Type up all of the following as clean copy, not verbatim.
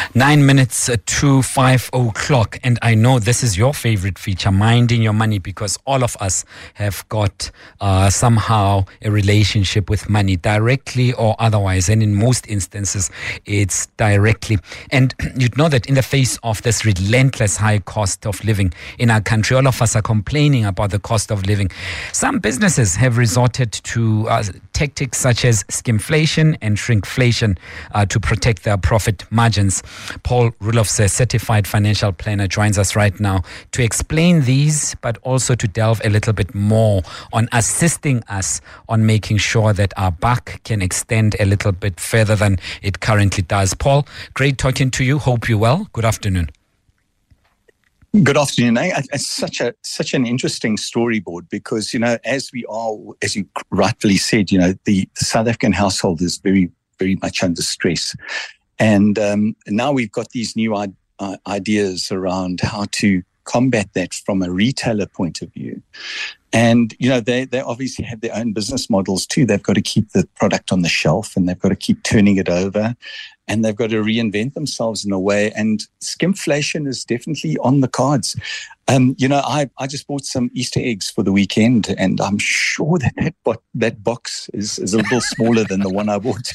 9 minutes to 5 o'clock, and I know this is your favorite feature, Minding Your Money, because all of us have got somehow a relationship with money, directly or otherwise, and in most instances it's directly. And you'd know that in the face of this relentless high cost of living in our country, all of us are complaining about the cost of living. Some businesses have resorted to tactics such as skimflation and shrinkflation to protect their profit margins. Paul Roelofse, a certified financial planner, joins us right now to explain these, but also to delve a little bit more on assisting us on making sure that our buck can extend a little bit further than it currently does. Paul, great talking to you. Hope you're well. Good afternoon. Good afternoon. It's such an interesting storyboard because, as you rightfully said, the South African household is very, very much under stress. And now we've got these new ideas around how to combat that from a retailer point of view. And, they obviously have their own business models too. They've got to keep the product on the shelf and they've got to keep turning it over and they've got to reinvent themselves in a way. And skimflation is definitely on the cards. I just bought some Easter eggs for the weekend and I'm sure that box is a little smaller than the one I bought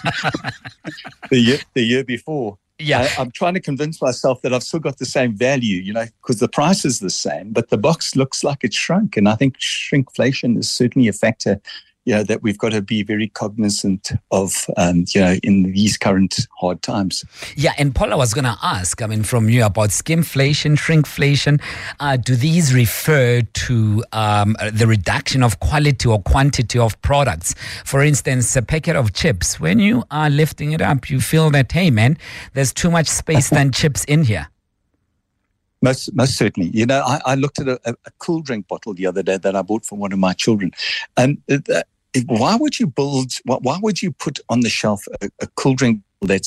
the year before. Yeah, I'm trying to convince myself that I've still got the same value, because the price is the same, but the box looks like it's shrunk. And I think shrinkflation is certainly a factor, that we've got to be very cognizant of, in these current hard times. Yeah, and Paul, I was going to ask, from you about skimflation, shrinkflation. Do these refer to the reduction of quality or quantity of products? For instance, a packet of chips, when you are lifting it up, you feel that, hey, man, there's too much space than chips in here. Most certainly. I looked at a cool drink bottle the other day that I bought for one of my children. And why would you put on the shelf a cool drink that's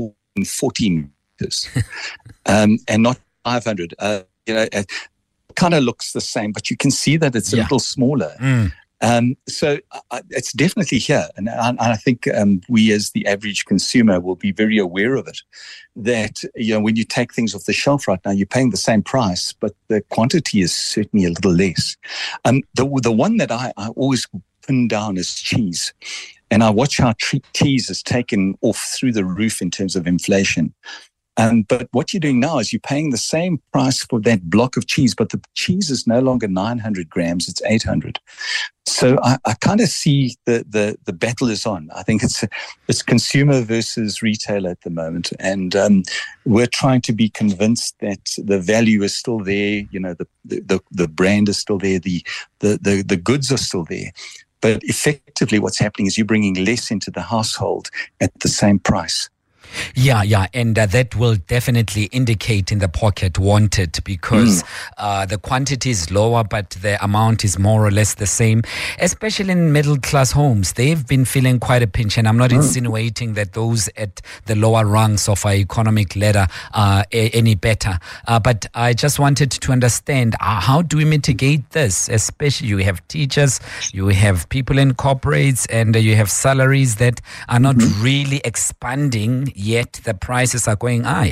14 meters and not 500? It kind of looks the same, but you can see that it's a little smaller. So it's definitely here. And I think we as the average consumer will be very aware of it, that, when you take things off the shelf right now, you're paying the same price, but the quantity is certainly a little less. The one that I always pin down is cheese. And I watch how cheese is taken off through the roof in terms of inflation. But what you're doing now is you're paying the same price for that block of cheese, but the cheese is no longer 900 grams, it's 800. So I kind of see the battle is on. I think it's consumer versus retailer at the moment. And we're trying to be convinced that the value is still there, the brand is still there, the goods are still there. But effectively what's happening is you're bringing less into the household at the same price. Yeah, and that will definitely indicate in the pocket wanted because the quantity is lower, but the amount is more or less the same, especially in middle-class homes. They've been feeling quite a pinch, and I'm not insinuating that those at the lower rungs of our economic ladder are any better. But I just wanted to understand, how do we mitigate this? Especially you have teachers, you have people in corporates, and you have salaries that are not really expanding, yet the prices are going high.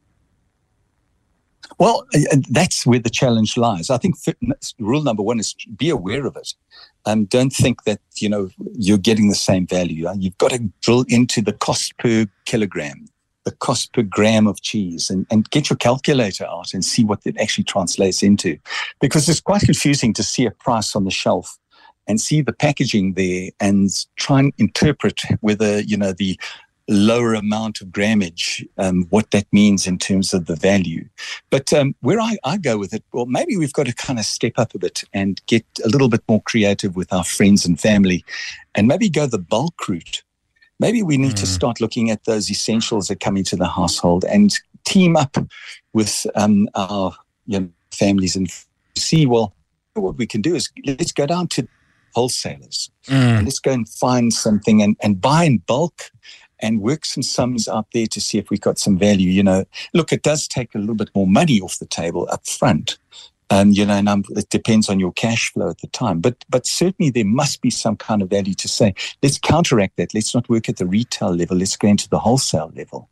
Well, that's where the challenge lies. I think rule number one is be aware of it. Don't think that, you're getting the same value. You've got to drill into the cost per kilogram, the cost per gram of cheese, and get your calculator out and see what it actually translates into. Because it's quite confusing to see a price on the shelf and see the packaging there and try and interpret whether, the lower amount of grammage, what that means in terms of the value. But where I go with it, well, maybe we've got to kind of step up a bit and get a little bit more creative with our friends and family and maybe go the bulk route. Maybe we need to start looking at those essentials that come into the household and team up with our families and see, well, what we can do is let's go down to wholesalers and let's go and find something and buy in bulk and work some sums out there to see if we've got some value. Look, it does take a little bit more money off the table up front. And it depends on your cash flow at the time. But certainly there must be some kind of value to say, let's counteract that. Let's not work at the retail level. Let's go into the wholesale level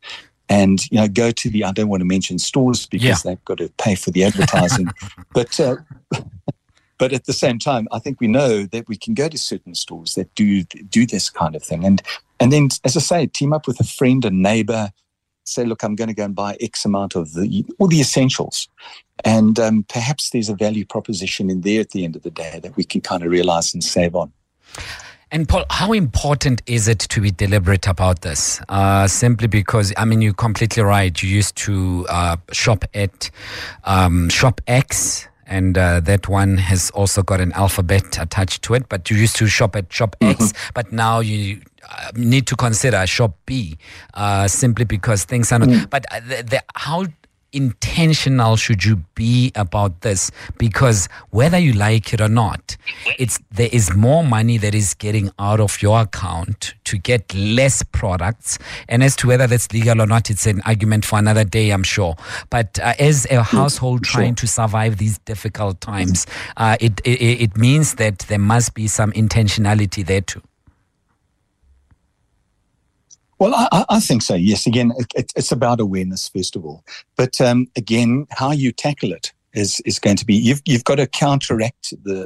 and go to I don't want to mention stores because they've got to pay for the advertising, but at the same time, I think we know that we can go to certain stores that do this kind of thing, and then, as I say, team up with a friend, a neighbor, say, look, I'm going to go and buy X amount of all the essentials, and perhaps there's a value proposition in there at the end of the day that we can kind of realize and save on. And Paul, how important is it to be deliberate about this? Simply because, you're completely right. You used to shop at Shop X, and that one has also got an alphabet attached to it. But you used to shop at Shop X, but now you need to consider Shop B, simply because things are not. But how intentional should you be about this? Because whether you like it or not, there is more money that is getting out of your account to get less products. And as to whether that's legal or not, it's an argument for another day, I'm sure. But as a household trying to survive these difficult times, it means that there must be some intentionality there too. Well, I think so, yes. Again, it's about awareness, first of all. But again, how you tackle it is going to be, you've got to counteract the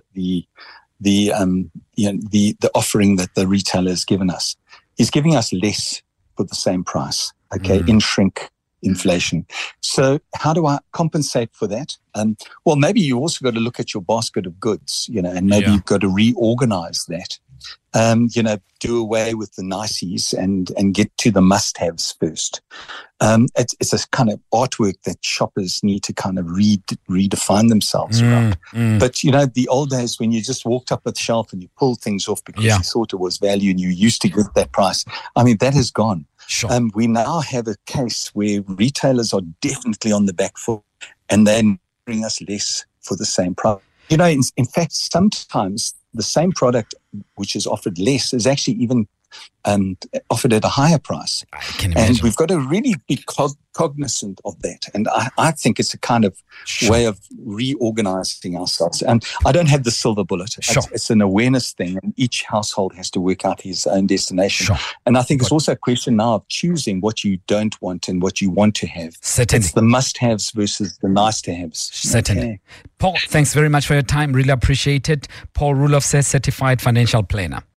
offering that the retailer has given us. He's giving us less for the same price, in shrink inflation. So how do I compensate for that? Well, maybe you also got to look at your basket of goods, and maybe you've got to reorganize that. Do away with the niceties and get to the must-haves first. It's a kind of artwork that shoppers need to kind of redefine themselves around. But, the old days when you just walked up at the shelf and you pulled things off because you thought it was value and you used to get that price, that has gone. Sure. We now have a case where retailers are definitely on the back foot and then bring us less for the same price. In fact, sometimes the same product which is offered less is actually even offered at a higher price. I can imagine. And we've got to really be cognizant of that. And I think it's a kind of way of reorganizing ourselves. And I don't have the silver bullet. It's an awareness thing, and each household has to work out his own destination. And I think it's also a question now of choosing what you don't want and what you want to have. Certainly. It's the must-haves versus the nice-to-haves. Certainly. Okay. Paul, thanks very much for your time. Really appreciate it. Paul Roelofse, Certified Financial Planner.